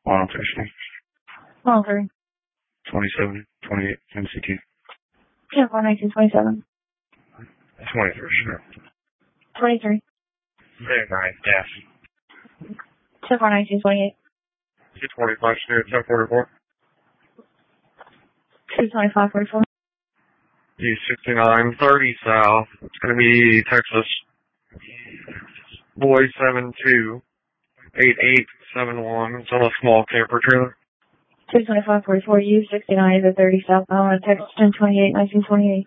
Mile 13. Mile 3. 27, 28, MCT. 10-4-19-27. 23, sure. 23. Very nice, gas. 10-4-19-28. 225, Spirit 1044. 225-44. U69, 30 south. It's going to be Texas. Boy 72, 8871. It's on a small camper trailer. 225-44. U69 is at 30 southbound. Texas 10-28-19-28.